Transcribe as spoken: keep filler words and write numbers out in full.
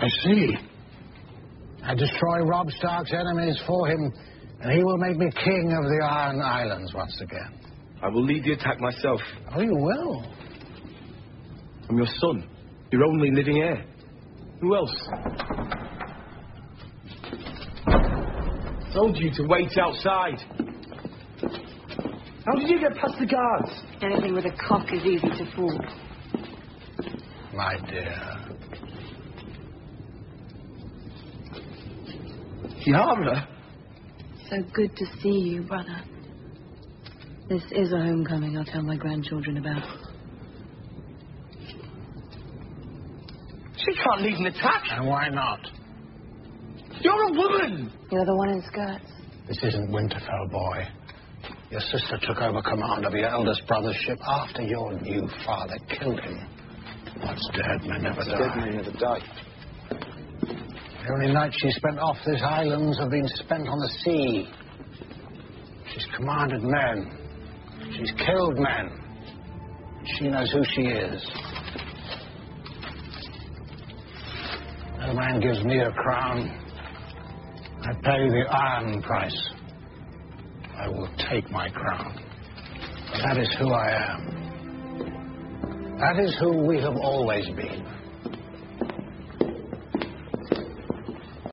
I see. I destroy Robb Stark's enemies for him, and he will make me king of the Iron Islands once again. I will lead the attack myself. Oh, you will? I'm your son, your only living heir. Who else? Told you to wait outside. How did you get past the guards? Anything with a cock is easy to fool. My dear. Yara? So good to see you, brother. This is a homecoming I'll tell my grandchildren about. She can't lead an attack. And why not? You're a woman. You're the one in skirts. This isn't Winterfell, boy. Your sister took over command of your eldest brother's ship after your new father killed him. What's dead may never die. Dead may never die. The only nights she spent off these islands have been spent on the sea. She's commanded men. She's killed men. She knows who she is. No man gives me a crown. I pay the iron price. I will take my crown. That is who I am. That is who we have always been.